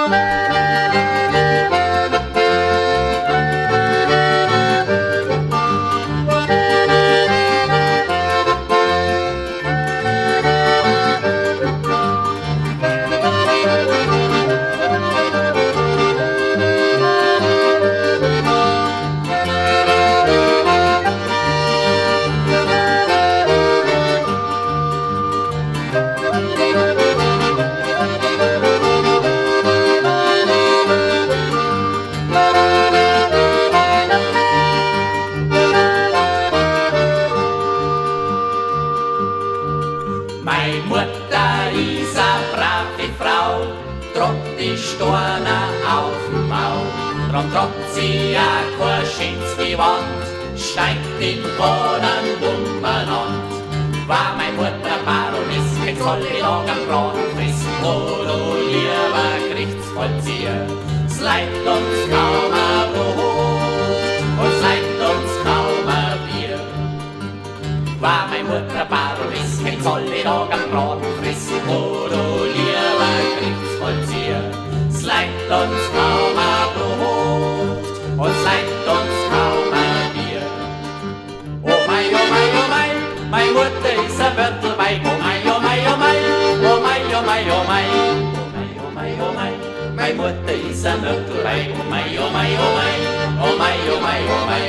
Meine Mutter ist a brave Frau, trot die Storne auf dem Bau. Drum trot sie a kein schönes Gewand, steigt in Boden umeinander. War meine Mutter Baroness, kein soll die Tag am Braten frissen, oh du lieber Gerichtsvollzieher, es leiht uns kaum a Brot und es leiht uns kaum a Bier. War meine Mutter Baroness, kein soll die Tag am Braten frissen, oh du lieber Gerichtsvollzieher, es leiht uns kaum a Brot und es leiht uns kaum a Bier. Oh mei, oh mei, oh mei, meine Mutter ist a Wörtelweib, oh mei, oh mei, oh mei, oh mei, oh mei, oh mei, oh mei, oh mei, meine Mutter ist a Wörtelweib, oh mei, oh mei, oh mei, oh mei, oh mei, oh mei.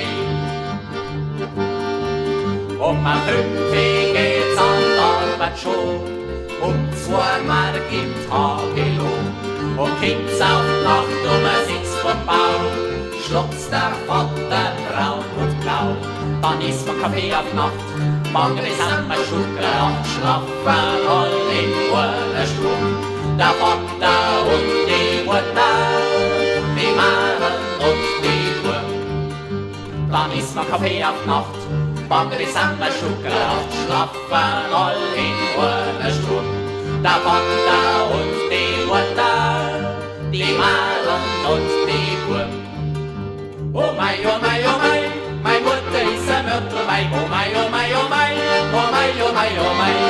Um a 5 geht's an der Arbeit schon, 2 Mark im Tagelohn. Und kommt's auf die Nacht a 6 vom Bau, schluckt's der Vater braun und blau. Dann isst man Kaffee auf die Nacht, morgen ist am Schucker und schlafen all in einer Stunde. Der Vater und die Mutter, die Maren und die Buben. Dann isst man Kaffee auf die Nacht, morgen ist am Schucker und schlafen all in einer Stunde. Der Vater und die Mutter, die Maren und die Buben. Oh mei, oh mei, oh mei, meine Mutter ist a Mörtelweib, oh mei, oh mei, oh mei, oh mei, oh mei, oh mei.